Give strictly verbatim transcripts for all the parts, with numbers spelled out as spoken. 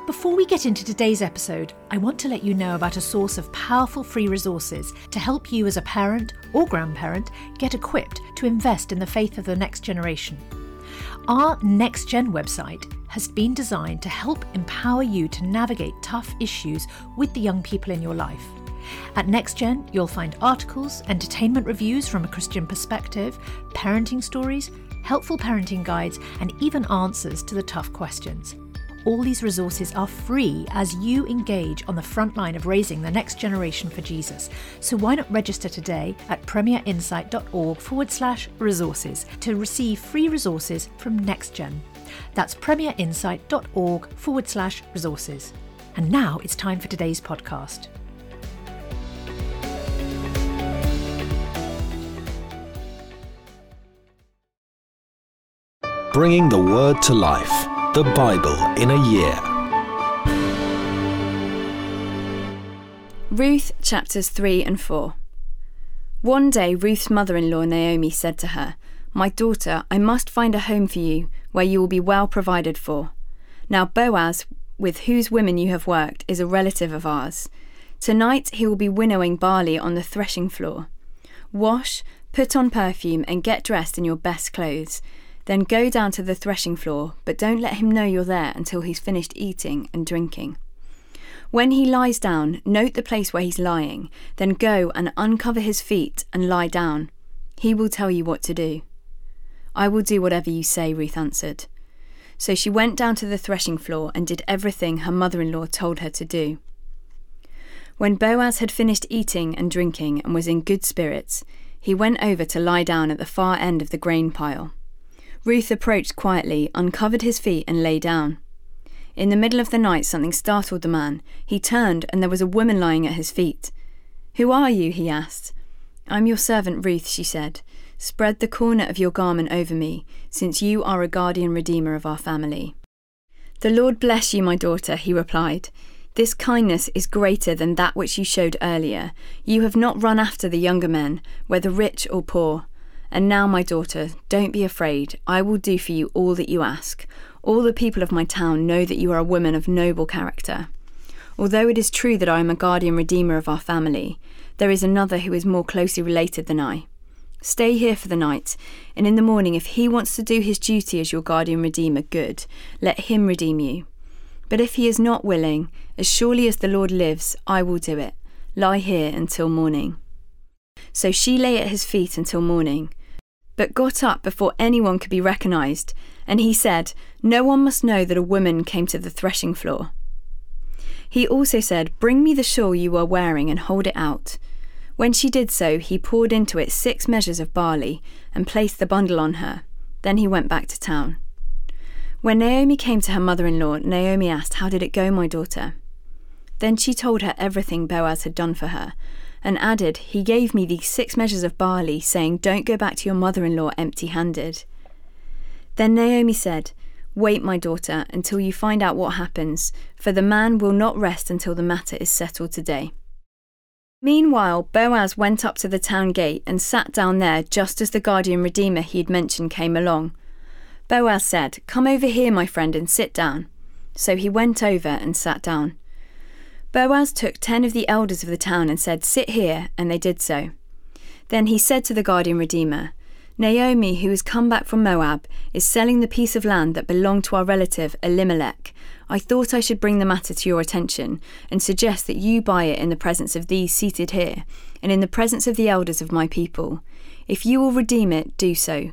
Before we get into today's episode, I want to let you know about a source of powerful free resources to help you as a parent or grandparent get equipped to invest in the faith of the next generation. Our Next Gen website has been designed to help empower you to navigate tough issues with the young people in your life. At Next Gen, you'll find articles, entertainment reviews from a Christian perspective, parenting stories, helpful parenting guides, and even answers to the tough questions. All these resources are free as you engage on the front line of raising the next generation for Jesus. So why not register today at premierinsight.org forward slash resources to receive free resources from NextGen. That's premierinsight.org forward slash resources. And now it's time for today's podcast. Bringing the Word to life. The Bible in a year. Ruth chapters three and four. One day Ruth's mother-in-law Naomi said to her, "My daughter, I must find a home for you where you will be well provided for. Now Boaz, with whose women you have worked, is a relative of ours. Tonight he will be winnowing barley on the threshing floor. Wash, put on perfume, and get dressed in your best clothes. Then go down to the threshing floor, but don't let him know you're there until he's finished eating and drinking. When he lies down, note the place where he's lying, then go and uncover his feet and lie down. He will tell you what to do." "I will do whatever you say," Ruth answered. So she went down to the threshing floor and did everything her mother-in-law told her to do. When Boaz had finished eating and drinking and was in good spirits, he went over to lie down at the far end of the grain pile. Ruth approached quietly, uncovered his feet and lay down. In the middle of the night something startled the man. He turned and there was a woman lying at his feet. "Who are you?" he asked. "I'm your servant Ruth," she said. "Spread the corner of your garment over me, since you are a guardian redeemer of our family." "The Lord bless you, my daughter," he replied. "This kindness is greater than that which you showed earlier. You have not run after the younger men, whether rich or poor. And now, my daughter, don't be afraid. I will do for you all that you ask. All the people of my town know that you are a woman of noble character. Although it is true that I am a guardian redeemer of our family, there is another who is more closely related than I. Stay here for the night, and in the morning, if he wants to do his duty as your guardian redeemer, good, let him redeem you. But if he is not willing, as surely as the Lord lives, I will do it. Lie here until morning." So she lay at his feet until morning, but got up before anyone could be recognised, and he said, "No one must know that a woman came to the threshing floor." He also said, "Bring me the shawl you are wearing and hold it out." When she did so, he poured into it six measures of barley and placed the bundle on her. Then he went back to town. When Naomi came to her mother-in-law, Naomi asked, "How did it go, my daughter?" Then she told her everything Boaz had done for her, and added, "He gave me these six measures of barley, saying, 'Don't go back to your mother-in-law empty-handed.'" Then Naomi said, "Wait, my daughter, until you find out what happens, for the man will not rest until the matter is settled today." Meanwhile, Boaz went up to the town gate and sat down there just as the guardian redeemer he had mentioned came along. Boaz said, "Come over here, my friend, and sit down." So he went over and sat down. Boaz took ten of the elders of the town and said, "Sit here," and they did so. Then he said to the guardian redeemer, "Naomi, who has come back from Moab, is selling the piece of land that belonged to our relative Elimelech. I thought I should bring the matter to your attention and suggest that you buy it in the presence of these seated here, and in the presence of the elders of my people. If you will redeem it, do so.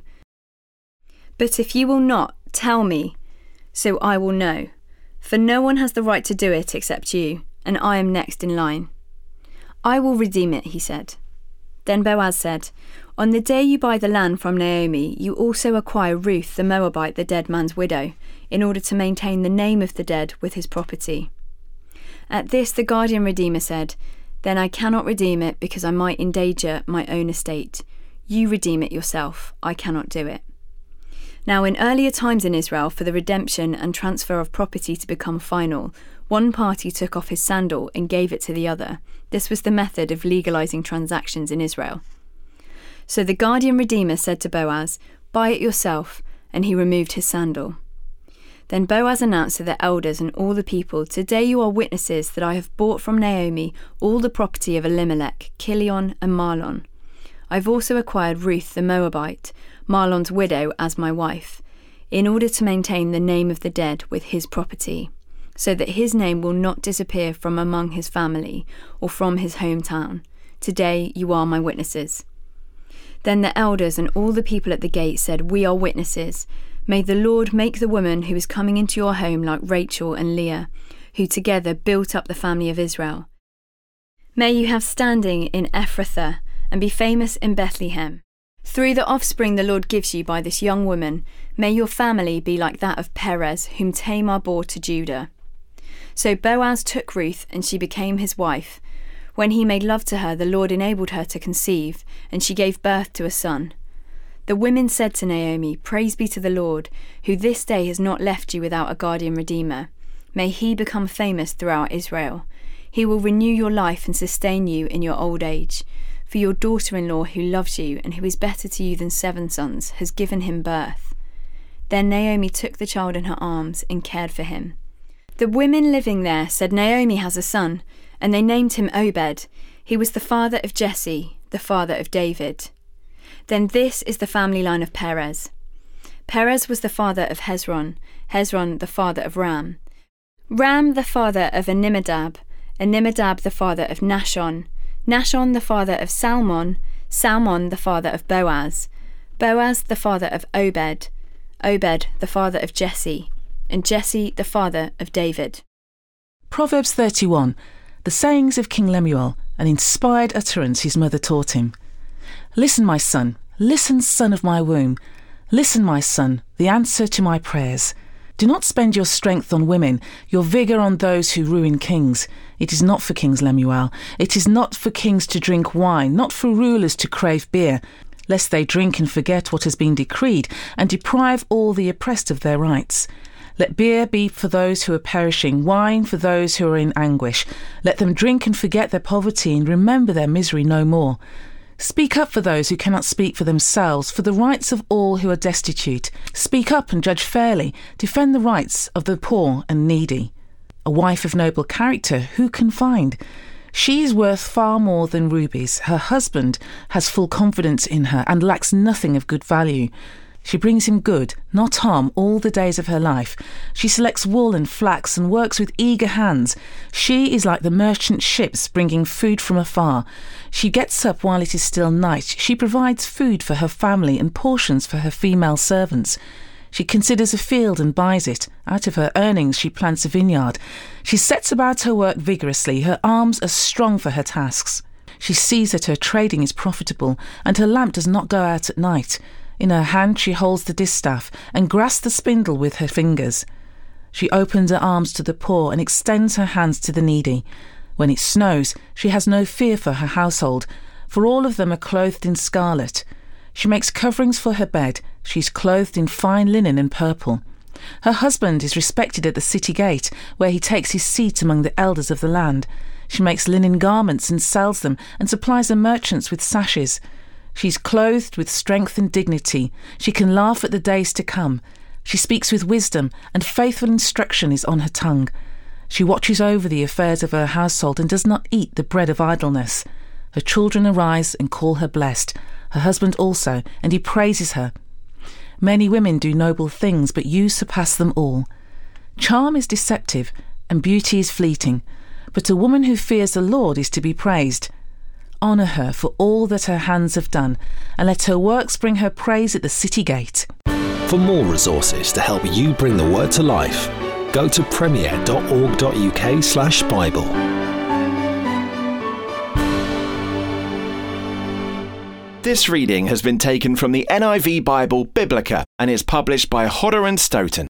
But if you will not, tell me, so I will know. For no one has the right to do it except you, and I am next in line." "I will redeem it," he said. Then Boaz said, "On the day you buy the land from Naomi, you also acquire Ruth the Moabite, the dead man's widow, in order to maintain the name of the dead with his property." At this the guardian redeemer said, "Then I cannot redeem it because I might endanger my own estate. You redeem it yourself. I cannot do it." Now in earlier times in Israel, for the redemption and transfer of property to become final, one party took off his sandal and gave it to the other. This was the method of legalizing transactions in Israel. So the guardian redeemer said to Boaz, "Buy it yourself," and he removed his sandal. Then Boaz announced to the elders and all the people, "Today you are witnesses that I have bought from Naomi all the property of Elimelech, Chilion and Mahlon. I've also acquired Ruth the Moabite, Mahlon's widow, as my wife, in order to maintain the name of the dead with his property, so that his name will not disappear from among his family or from his hometown. Today you are my witnesses." Then the elders and all the people at the gate said, "We are witnesses. May the Lord make the woman who is coming into your home like Rachel and Leah, who together built up the family of Israel. May you have standing in Ephrathah and be famous in Bethlehem. Through the offspring the Lord gives you by this young woman, may your family be like that of Perez, whom Tamar bore to Judah." So Boaz took Ruth, and she became his wife. When he made love to her, the Lord enabled her to conceive, and she gave birth to a son. The women said to Naomi, "Praise be to the Lord, who this day has not left you without a guardian redeemer. May he become famous throughout Israel. He will renew your life and sustain you in your old age. For your daughter-in-law, who loves you and who is better to you than seven sons, has given him birth." Then Naomi took the child in her arms and cared for him. The women living there said, "Naomi has a son," and they named him Obed. He was the father of Jesse, the father of David. Then this is the family line of Perez. Perez was the father of Hezron, Hezron the father of Ram, Ram the father of Amminadab, Amminadab the father of Nahshon, Nahshon the father of Salmon, Salmon the father of Boaz, Boaz the father of Obed, Obed the father of Jesse, and Jesse the father of David. Proverbs thirty-one, the sayings of King Lemuel, an inspired utterance his mother taught him. "Listen, my son, listen, son of my womb. Listen, my son, the answer to my prayers. Do not spend your strength on women, your vigour on those who ruin kings. It is not for kings, Lemuel. It is not for kings to drink wine, not for rulers to crave beer, lest they drink and forget what has been decreed, and deprive all the oppressed of their rights. Let beer be for those who are perishing, wine for those who are in anguish. Let them drink and forget their poverty and remember their misery no more. Speak up for those who cannot speak for themselves, for the rights of all who are destitute. Speak up and judge fairly. Defend the rights of the poor and needy. A wife of noble character who can find? She is worth far more than rubies. Her husband has full confidence in her and lacks nothing of good value. She brings him good, not harm, all the days of her life. She selects wool and flax and works with eager hands. She is like the merchant ships bringing food from afar. She gets up while it is still night. She provides food for her family and portions for her female servants. She considers a field and buys it. Out of her earnings she plants a vineyard. She sets about her work vigorously. Her arms are strong for her tasks. She sees that her trading is profitable, and her lamp does not go out at night. In her hand she holds the distaff and grasps the spindle with her fingers. She opens her arms to the poor and extends her hands to the needy. When it snows, she has no fear for her household, for all of them are clothed in scarlet. She makes coverings for her bed. She is clothed in fine linen and purple. Her husband is respected at the city gate, where he takes his seat among the elders of the land. She makes linen garments and sells them, and supplies the merchants with sashes. She is clothed with strength and dignity. She can laugh at the days to come. She speaks with wisdom, and faithful instruction is on her tongue. She watches over the affairs of her household and does not eat the bread of idleness. Her children arise and call her blessed, her husband also, and he praises her. Many women do noble things, but you surpass them all. Charm is deceptive, and beauty is fleeting, but a woman who fears the Lord is to be praised. Honour her for all that her hands have done, and let her works bring her praise at the city gate. For more resources to help you bring the word to life, go to premier.org.uk slash Bible. This reading has been taken from the N I V Bible Biblica and is published by Hodder and Stoughton.